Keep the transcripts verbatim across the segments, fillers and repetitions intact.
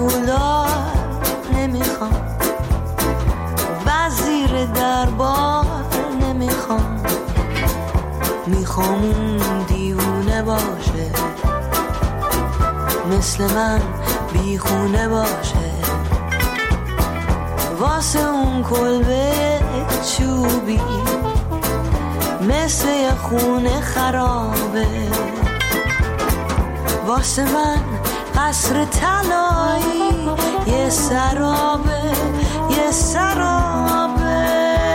پولدار نمیخوام، وزیر دربار نمیخوام، میخوام اون دیوونه باشه، مثل من بیخونه باشه، واسه اون کلبه چوبی مثل یه خونه خرابه، واسه من قصر طلایی یه سرابه، یه سرابه.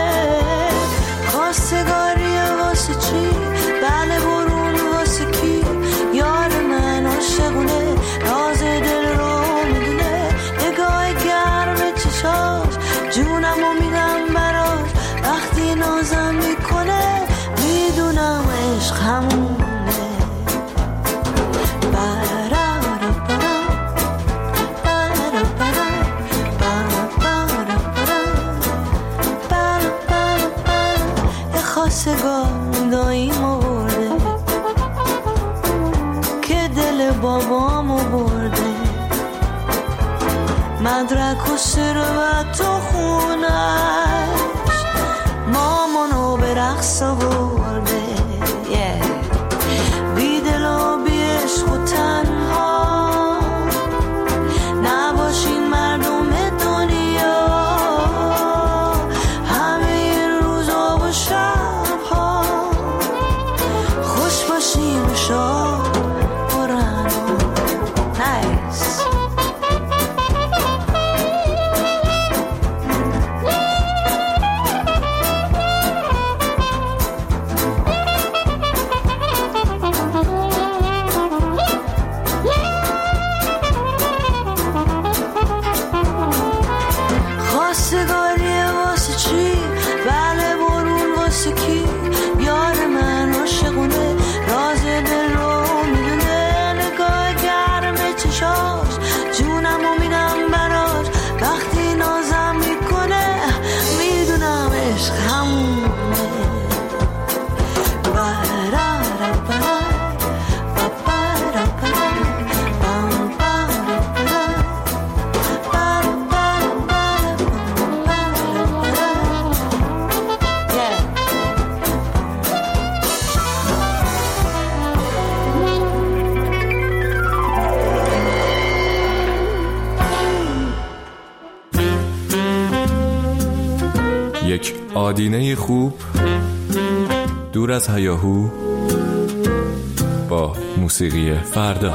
خواستگاری واسه چی؟ بله برون واسه کی؟ یار من عاشقونه، راز دل رو میدونه، نگاه گرم چشاش جونمو میدم براش، وقتی نازم میکنه میدونم عشق همونه. خواستگار داییمو برده که دل بابامو برده، مدرک و ثروت و خونش مامانو به رقص برده، yeah. بی دل و بی عشق و تنها نباشین مردم دنیا، همه روزا و شبها خوش باشین و شاد برن. نایس. خواستگاری واسه چی؟ بله برون واسه کی؟ یار من عاشقونه، راز دل رو میدونه، نگاه گرم چشاش جونمو میدم براش، وقتی نازم میکنه میدونم عشق همونه. یک آدینه خوب دور از هیاهو با موسیقی فردا.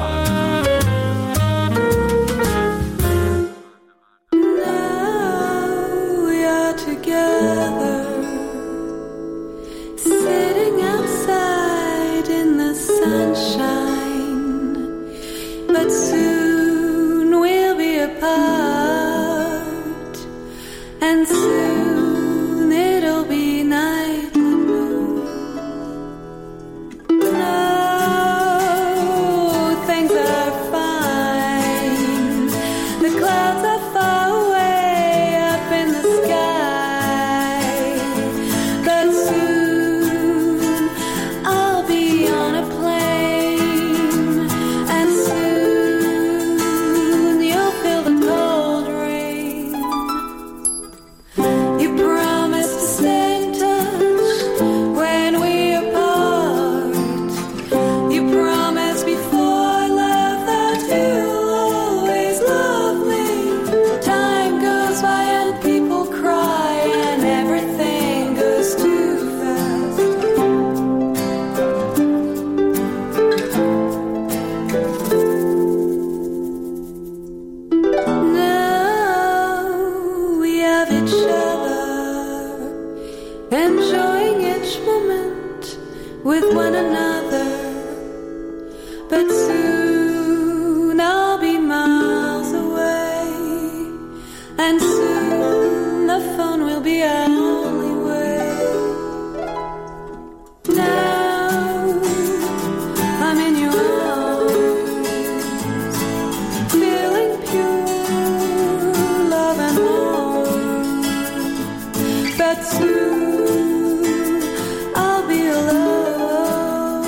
But soon I'll be alone.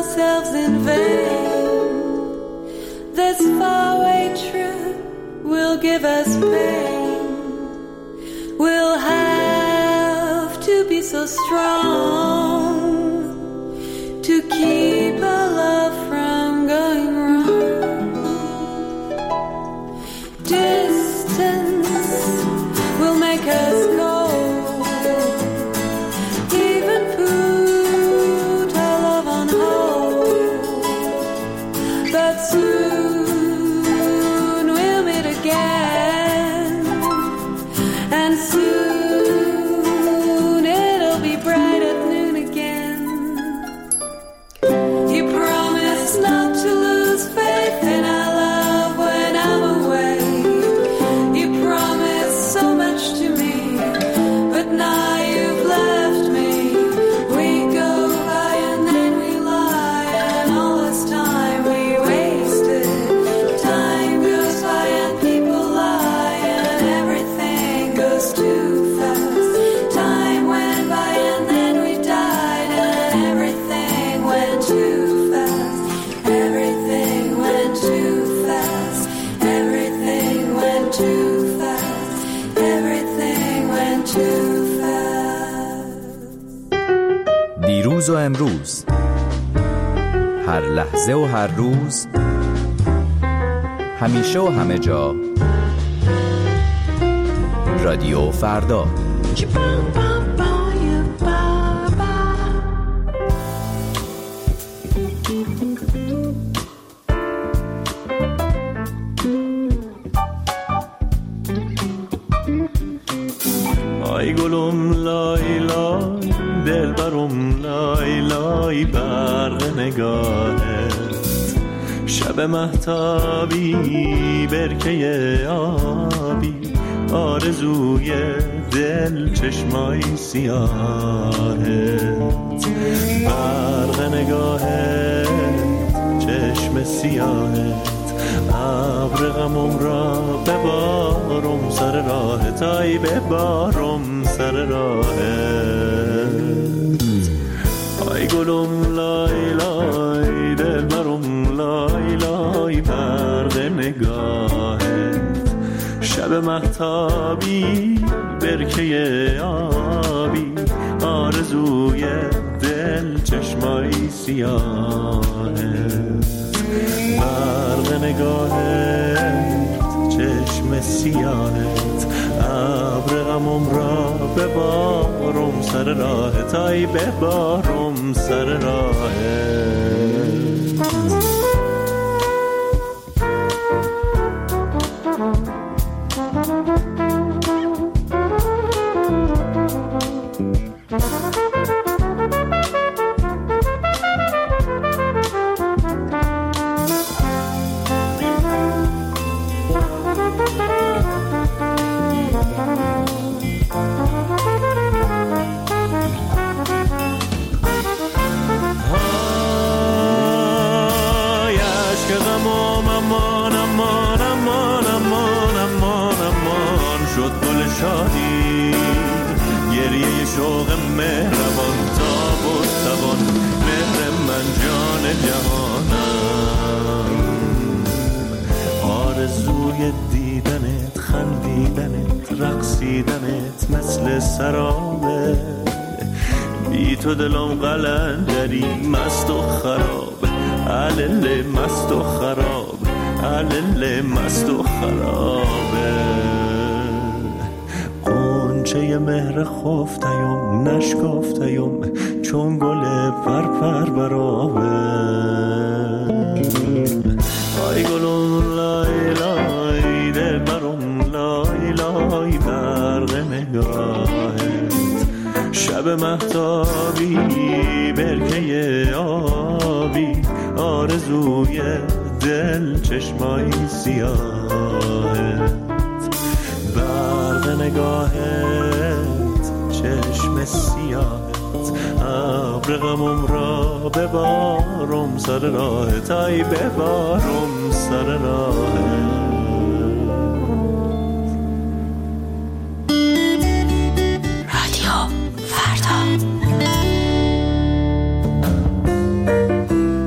ourselves in vain. This faraway trip will give us pain. We'll have to be so strong to keep our love from going wrong. Distance will make us cold, even put our love on hold. But soon we'll meet again, and soon it'll be bright at noon again. You promised not to lose faith in our love when I'm away. You promised so much to me, but now you've left me. We go by and then we lie, and all this time we wasted. Time goes by and people lie, and everything goes too fast. Time went by and then we died, and everything went too fast. Everything went too fast. Everything went too fast. Everything went too fast. دیروز و امروز، هر لحظه و هر روز، همیشه و همه جا، رادیو فردا. آی گلم لای لای دل برم لای لای برق نگاهت شب مهتابی برکه آبی آرزوی دل چشمای سیاهت برق نگاهت چشم سیاهت ابر غمم را ببارم سر راهت ای ببارم سر راهت ای گلم لای لای دل برم لای لای برق نگاهت شب مهتابی برکه آبی آرزوی دل چشمای سیاهت برق نگاهت چشم سیاهت ابر غمم را ببارم سر راهت ای ببارم سر راهت شوق مهربان تاب و توان مهر من جان جهانم آرزوی دیدنت خندیدنت رقصیدنت مثل سرابه بی تو دلم قلندری مست و خراب علل مست و خراب علل مست و خرابه چه مهر خفتیم نشکفتیم چون گل پر پر برابه آی گلون لای لای دل برم لای لای برق نگاهت شب مهتابی برکه آبی آرزوی دل چشمای سیاهت برق نگاهت چشم سیاهت ابر غمم را ببارم سر راهت ای ببارم سر راهت رادیو فردا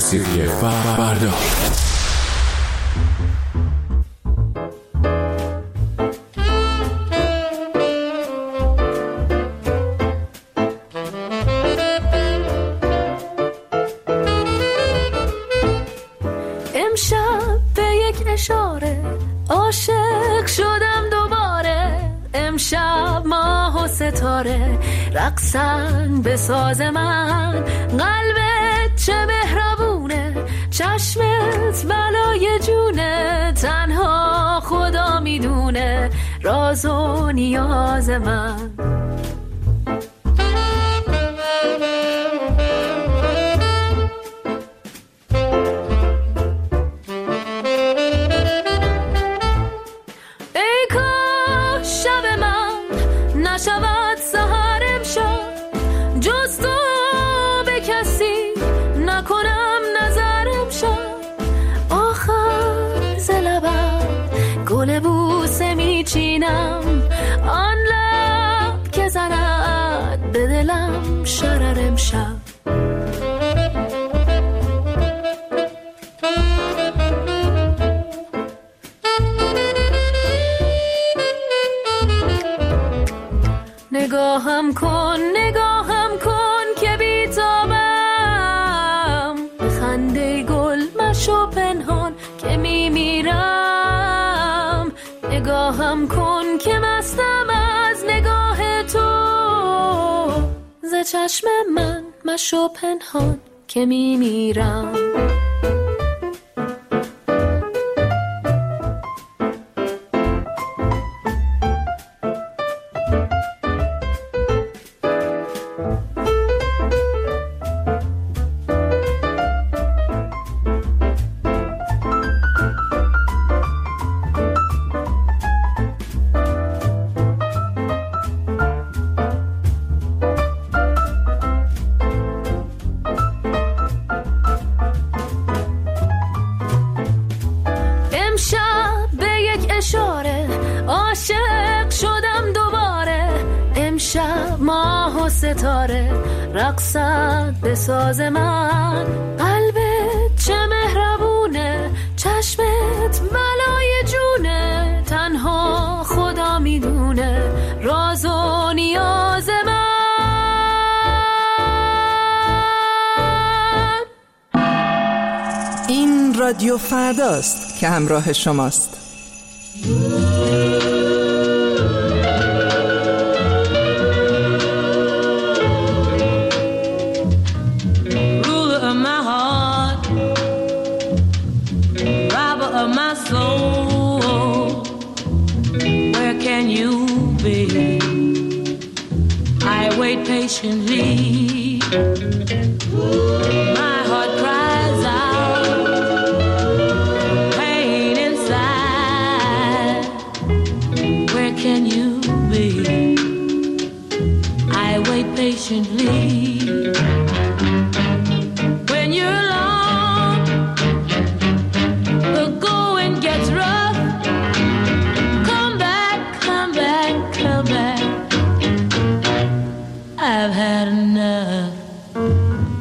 موسیقی فردا. امشب به یک اشاره عاشق شدم دوباره. امشب ماه و ستاره رقصن به ساز من. قلبت چه مهربونه، چشمت بلای جونه. تنها خدا میدونه راز و نیاز من. نشود سحر امشب جز تو به کسی نکنم نظر امشب. آخر ز لبم گل بوسه میچینم، آن لب که زند به دلم شرر امشب. نگاهم کن نگاهم کن که بیتابم، خنده گل مشو پنهان که میمیرم. نگاهم کن که مستم از نگاه تو، ز چشم من مشو پنهان که میمیرم. امشب به یک اشاره عاشق شدم دوباره. امشب ماه و ستاره رقصد به ساز من. قلبت چه مهربونه، چشمت بلای جونه. تنها خدا میدونه راز و نیاز من. این رادیو فرداست که همراه شماست. Ruler of my heart, robber of my soul, where can you be? I wait patiently. My heart cries out, pain inside. Where can you be? I wait patiently. When you're alone, the going gets rough. Come back, come back, come back. I've had enough.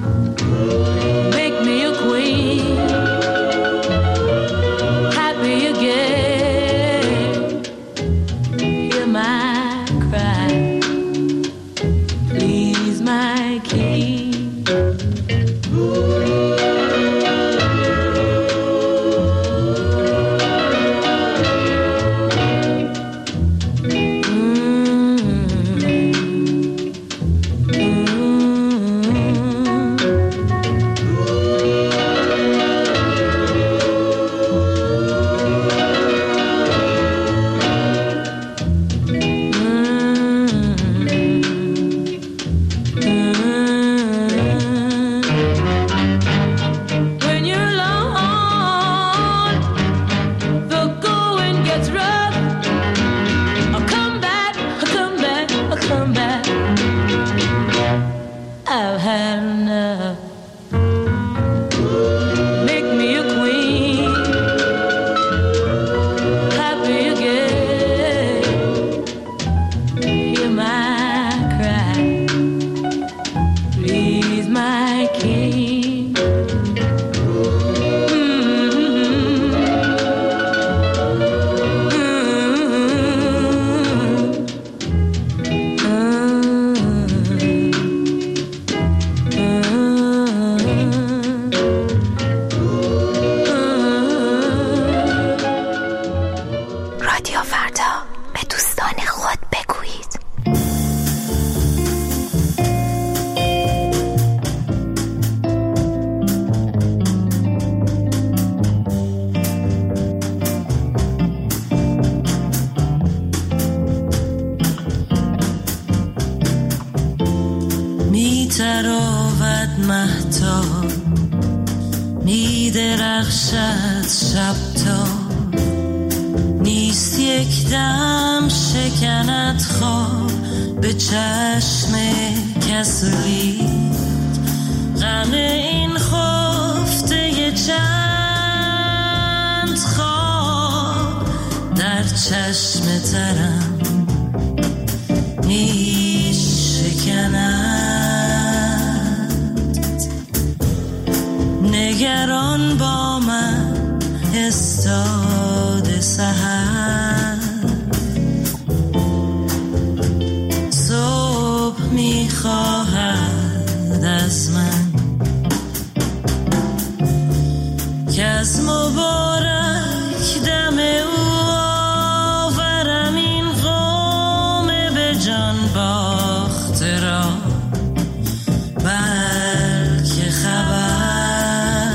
می درخشد شب تا نیست یک دم شکند خواب به چشم کسولی غم این خفته چند خواب در چشم ترم می شکند نگران با من استاد سحر صبح می خواهد از من که از مبارک دم او آورم این قوم به جان باخته را بلکه خبر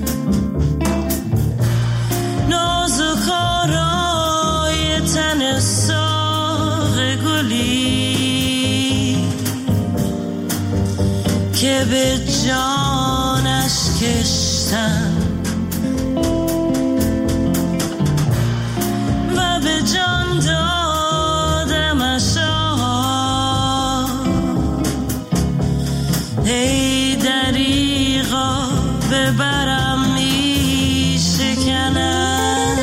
نازک آرای تن ساق گلی که به جانش کشتم و به جان دادمش ای دریغا ببرم می شکند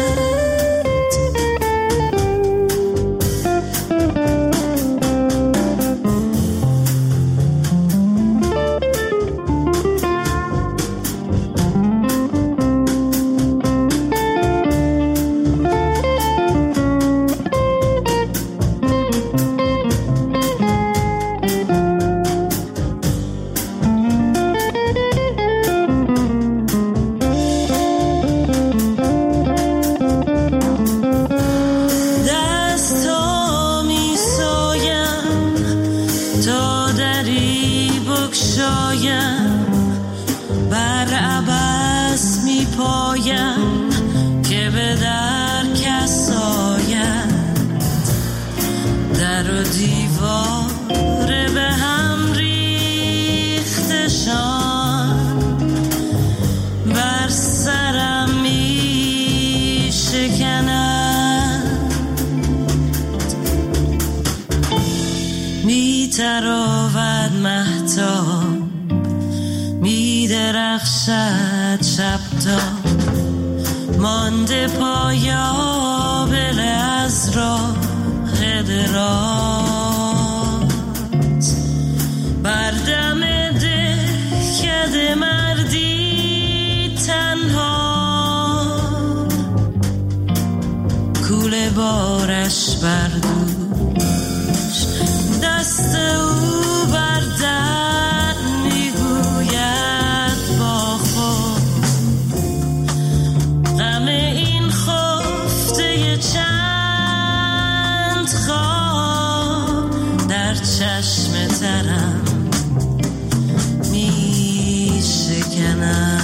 بر عبث می پایم که به در کس آید در و دیوار به هم ریختشان بر سرم می شکند می تراود مهتاب می درخشد شب تا مانده پایابل از راه دراز بر دم دهکده مردی تنها کوله بارش بر دوش دست او بر در میگوید با خود غم این خفته چند خواب در چشم ترم می شکند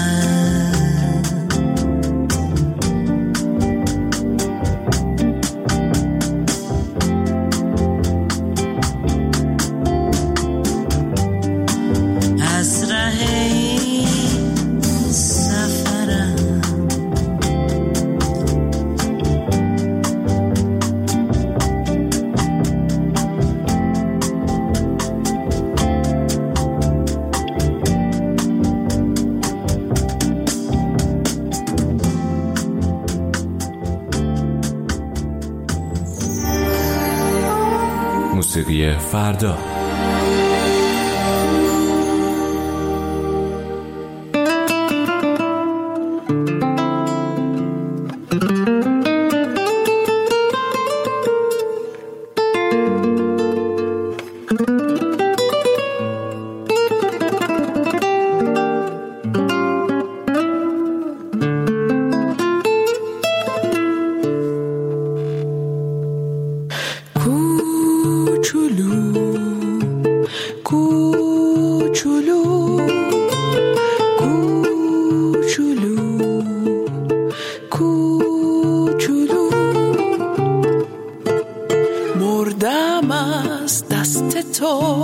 موسیقی فردا.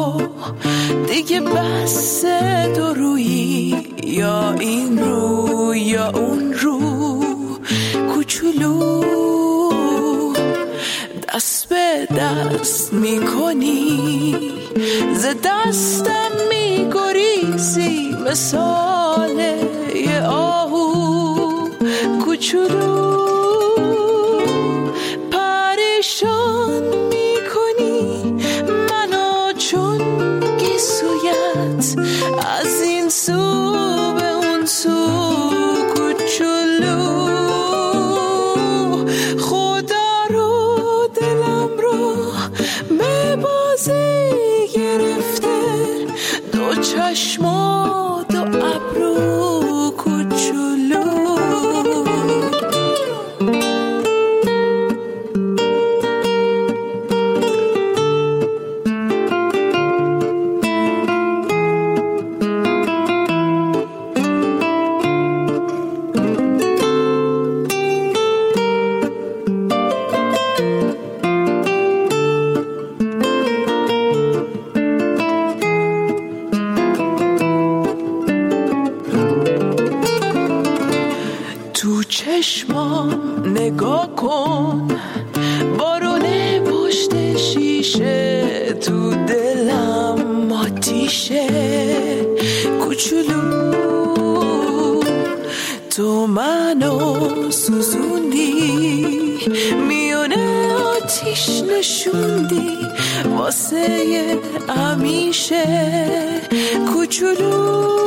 دیگه بس دو رویی یا این روی یا اون رو کوچولو دست به دست میکنی، ز دستم میگریزی مثال یه آهو کوچولو. پریشان میکنی منو چون گیسویت، از این سو به اون سو کوچولو. خدا رو دلم رو به بازی گرفته، دو چشم و دو ابرو کوچولو. تو چشمام نگاه کن، بارونه پشت شیشه، تو دلم آتیشه کوچولو. تو منو سوزوندی، میونه آتیش نشوندی واسه همیشه کوچولو.